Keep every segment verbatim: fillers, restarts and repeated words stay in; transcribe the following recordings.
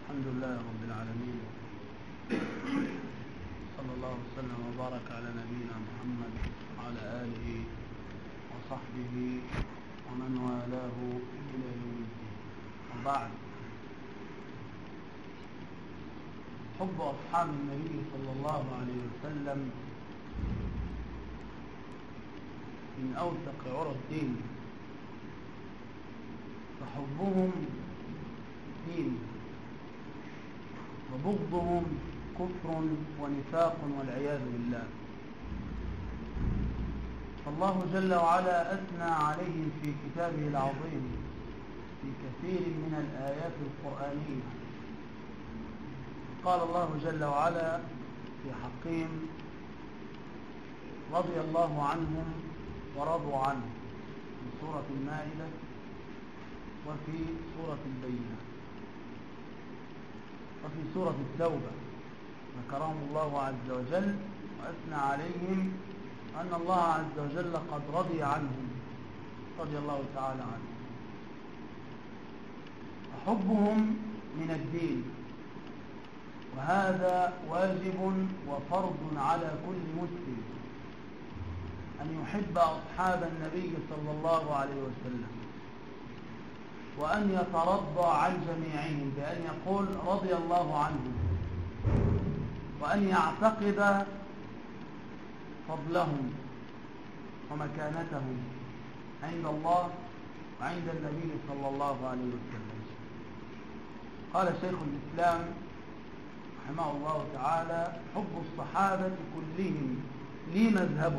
الحمد لله رب العالمين، صلى الله وسلم وبارك على نبينا محمد وعلى آله وصحبه ومن والاه إلى يوم الدين. وبعد، حب أصحاب النبي صلى الله عليه وسلم من أوثق عرى الدين، فحبهم دين وبغضهم كفر ونفاق والعياذ بالله. فالله جل وعلا أثنى عليهم في كتابه العظيم في كثير من الآيات القرآنية. قال الله جل وعلا في حقهم: رضي الله عنهم ورضوا عنه، في سورة المائدة وفي سورة البينة وفي سورة التوبة. ذكرهم الله عز وجل وأثنى عليهم أن الله عز وجل قد رضي عنهم، رضي الله تعالى عنهم. فحبهم من الدين، وهذا واجب وفرض على كل مسلم أن يحب أصحاب النبي صلى الله عليه وسلم، وأن يترضى عن جميعهم بأن يقول رضي الله عنهم، وأن يعتقد فضلهم ومكانتهم عند الله وعند النبي صلى الله عليه وسلم. قال شيخ الإسلام رحمه الله تعالى: حب الصحابة كلهم لي مذهب،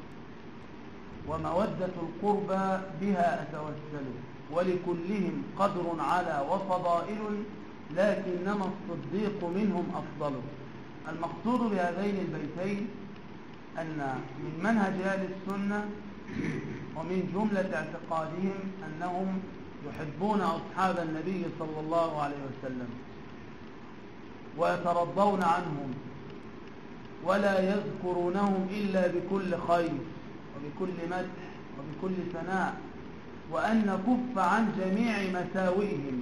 ومودة القربى بها أتوسل، ولكلهم قدر على وفضائل، لكنما الصديق منهم أفضل. المقصود بهذين البيتين أن من منهج أهل السنة ومن جملة اعتقادهم أنهم يحبون أصحاب النبي صلى الله عليه وسلم ويترضون عنهم ولا يذكرونهم إلا بكل خير وبكل مدح وبكل ثناء، وأن نكف عن جميع مساوئهم.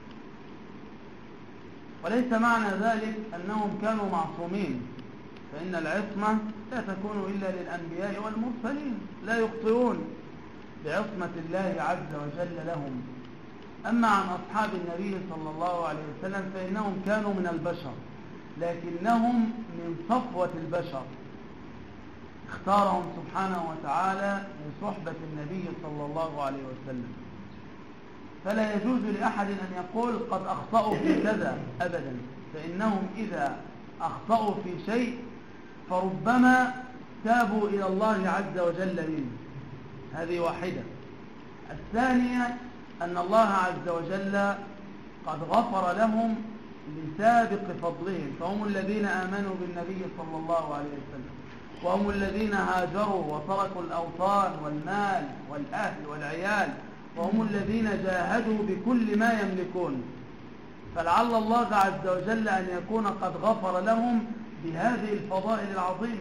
وليس معنى ذلك أنهم كانوا معصومين، فإن العصمة لا تكون إلا للأنبياء والمرسلين، لا يخطئون بعصمة الله عز وجل لهم. أما عن أصحاب النبي صلى الله عليه وسلم فإنهم كانوا من البشر، لكنهم من صفوة البشر، اختارهم سبحانه وتعالى لصحبة النبي صلى الله عليه وسلم. فلا يجوز لأحد أن يقول قد أخطأوا في كذا أبدا، فإنهم إذا أخطأوا في شيء فربما تابوا إلى الله عز وجل منه. هذه واحدة. الثانية أن الله عز وجل قد غفر لهم لسابق فضلهم، فهم الذين آمنوا بالنبي صلى الله عليه وسلم، وهم الذين هاجروا وتركوا الأوطان والمال والأهل والعيال، وهم الذين جاهدوا بكل ما يملكون. فلعل الله عز وجل أن يكون قد غفر لهم بهذه الفضائل العظيمة،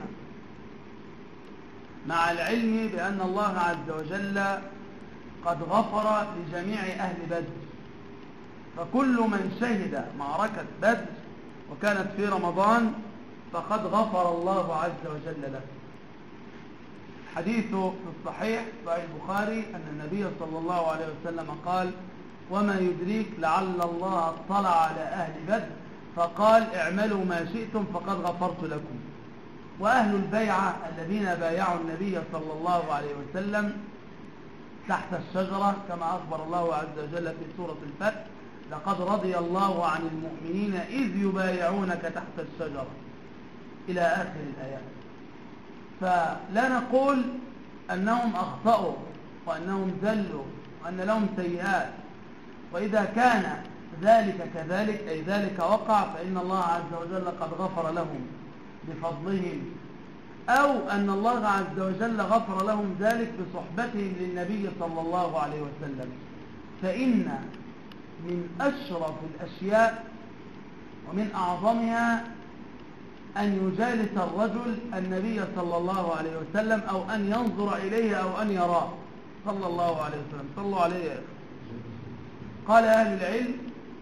مع العلم بأن الله عز وجل قد غفر لجميع أهل بدر. فكل من شهد معركة بدر وكانت في رمضان فقد غفر الله عز وجل له. حديث في الصحيح صحيح البخاري أن النبي صلى الله عليه وسلم قال: وما يدريك لعل الله اطلع على أهل بدر فقال اعملوا ما شئتم فقد غفرت لكم. وأهل البيعة الذين بايعوا النبي صلى الله عليه وسلم تحت الشجرة كما أخبر الله عز وجل في سورة الفتح: لقد رضي الله عن المؤمنين إذ يبايعونك تحت الشجرة، إلى آخر الآيات. فلا نقول أنهم أخطأوا وأنهم ذلوا وأن لهم سيئات، وإذا كان ذلك كذلك أي ذلك وقع فإن الله عز وجل قد غفر لهم بفضلهم، أو أن الله عز وجل غفر لهم ذلك بصحبتهم للنبي صلى الله عليه وسلم. فإن من أشرف الأشياء ومن أعظمها أن يجالس الرجل النبي صلى الله عليه وسلم، أو أن ينظر إليه أو أن يراه صلى الله عليه وسلم. صلوا عليه. قال أهل العلم: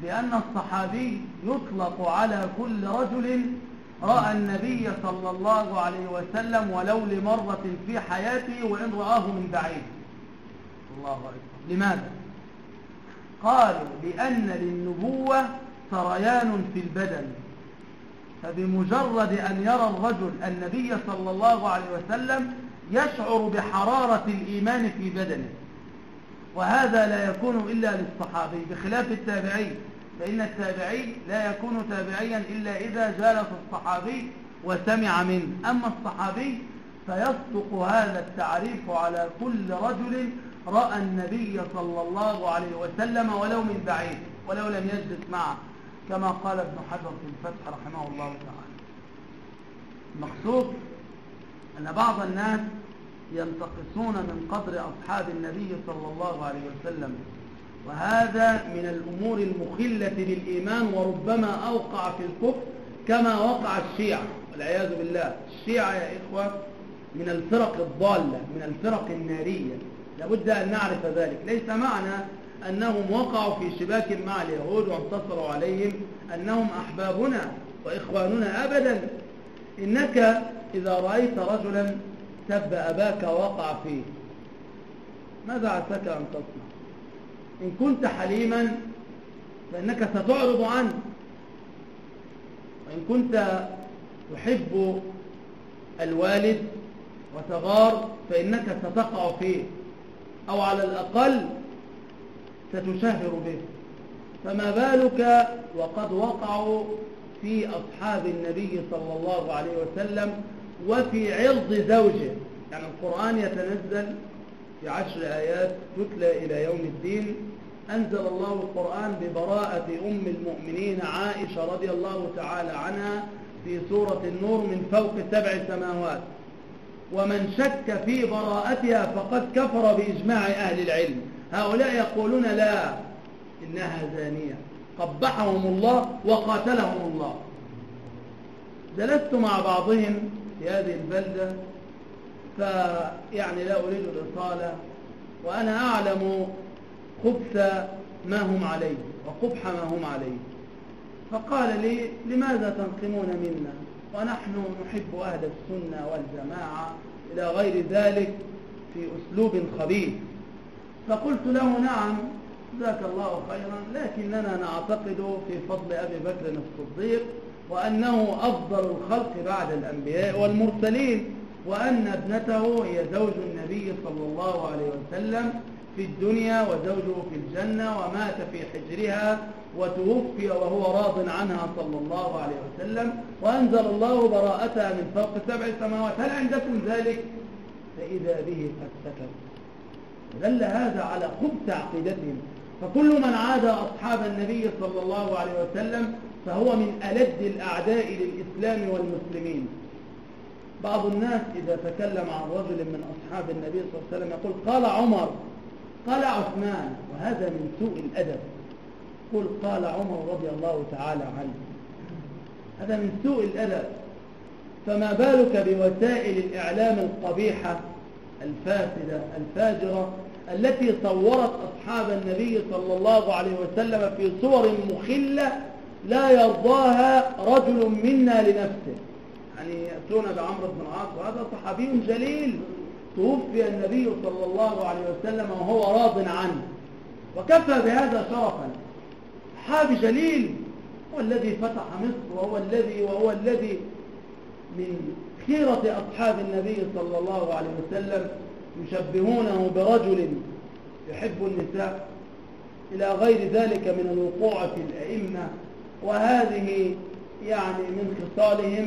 لأن الصحابي يطلق على كل رجل رأى النبي صلى الله عليه وسلم ولو لمرة في حياته وإن رآه من بعيد. الله أكبر. لماذا؟ قالوا لأن للنبوة سريان في البدن، فبمجرد أن يرى الرجل النبي صلى الله عليه وسلم يشعر بحرارة الإيمان في بدنه، وهذا لا يكون إلا للصحابي بخلاف التابعي، فإن التابعي لا يكون تابعيا إلا إذا جالس الصحابي وسمع منه. أما الصحابي فيصدق هذا التعريف على كل رجل رأى النبي صلى الله عليه وسلم ولو من بعيد ولو لم يجلس معه، كما قال ابن حجر في الفتح رحمه الله تعالى. المقصود أن بعض الناس ينتقصون من قدر أصحاب النبي صلى الله عليه وسلم، وهذا من الأمور المخلة بالإيمان، وربما أوقع في الكفر كما وقع الشيعة والعياذ بالله. الشيعة يا إخوة من الفرق الضالة، من الفرق النارية، لابد أن نعرف ذلك. ليس معنى أنهم وقعوا في شباك مع اليهود وانتصروا عليهم أنهم أحبابنا وإخواننا، أبدا. إنك إذا رأيت رجلا سب أباك وقع فيه، ماذا عساك أن تصنع؟ إن كنت حليما فإنك ستعرض عنه، وإن كنت تحب الوالد وتغار فإنك ستقع فيه، أو على الأقل ستشهر به. فما بالك وقد وقعوا في أصحاب النبي صلى الله عليه وسلم وفي عرض زوجه. يعني القرآن يتنزل في عشر آيات تتلى إلى يوم الدين. أنزل الله القرآن ببراءة أم المؤمنين عائشة رضي الله تعالى عنها في سورة النور من فوق سبع سماوات، ومن شك في براءتها فقد كفر بإجماع أهل العلم. هؤلاء يقولون لا، إنها زانية، قبحهم الله وقاتلهم الله. جلست مع بعضهم في هذه البلدة، فيعني لا أريد الإطالة، وأنا أعلم خبث ما هم عليه وقبح ما هم عليه. فقال لي: لماذا تنقمون منا ونحن نحب أهل السنة والجماعة إلى غير ذلك في أسلوب خبيث؟ فقلت له: نعم جزاك الله خيرا، لكننا نعتقد في فضل أبي بكر الصديق وأنه أفضل الخلق بعد الأنبياء والمرسلين، وأن ابنته هي زوج النبي صلى الله عليه وسلم في الدنيا وزوجه في الجنة، ومات في حجرها وتوفي وهو راض عنها صلى الله عليه وسلم، وأنزل الله براءتها من فوق سبع سماوات، هل عندكم ذلك؟ فإذا به قد سكت. دل هذا على خبث عقيدتهم. فكل من عاد أصحاب النبي صلى الله عليه وسلم فهو من ألد الأعداء للإسلام والمسلمين. بعض الناس إذا تكلم عن رجل من أصحاب النبي صلى الله عليه وسلم يقول: قال عمر، قال عثمان، وهذا من سوء الأدب. قل قال عمر رضي الله تعالى عنه، هذا من سوء الأدب. فما بالك بوسائل الإعلام القبيحة الفاسدة الفاجرة التي صورت أصحاب النبي صلى الله عليه وسلم في صور مخلة لا يرضاها رجل منا لنفسه. يعني يأتون بعمرو بن العاص، وهذا صحابي جليل توفي النبي صلى الله عليه وسلم وهو راض عنه، وكفى بهذا شرفا. صحابي جليل، هو الذي فتح مصر، وهو الذي وهو الذي من خيرة أصحاب النبي صلى الله عليه وسلم، يشبهونه برجل يحب النساء إلى غير ذلك من الوقوع في الأئمة، وهذه يعني من خصالهم.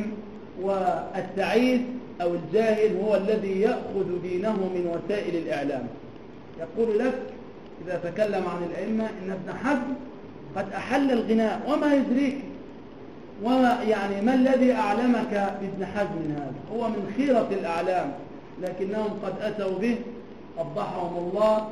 والتعيس أو الجاهل هو الذي يأخذ دينه من وسائل الإعلام. يقول لك إذا تكلم عن الأئمة إن ابن حزم قد أحل الغناء، وما يدريك، وما يعني ما الذي أعلمك بابن حزم هذا؟ هو من خيرة الأعلام، لكنهم قد أتوا به قبحهم الله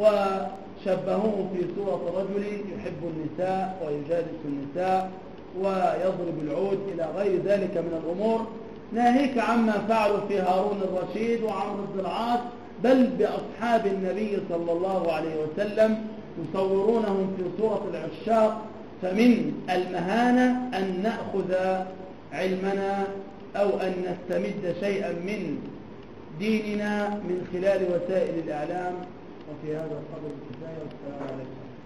وشبهوه في صورة رجل يحب النساء ويجالس النساء ويضرب العود إلى غير ذلك من الأمور، ناهيك عما فعلوا في هارون الرشيد وعمرو بن العاص، بل بأصحاب النبي صلى الله عليه وسلم، يصورونهم في صورة العشاق فمن المهانة أن نأخذ علمنا أو أن نستمد شيئا من ديننا من خلال وسائل الإعلام. وفي هذا القدر الكفاية، والسلام عليكم.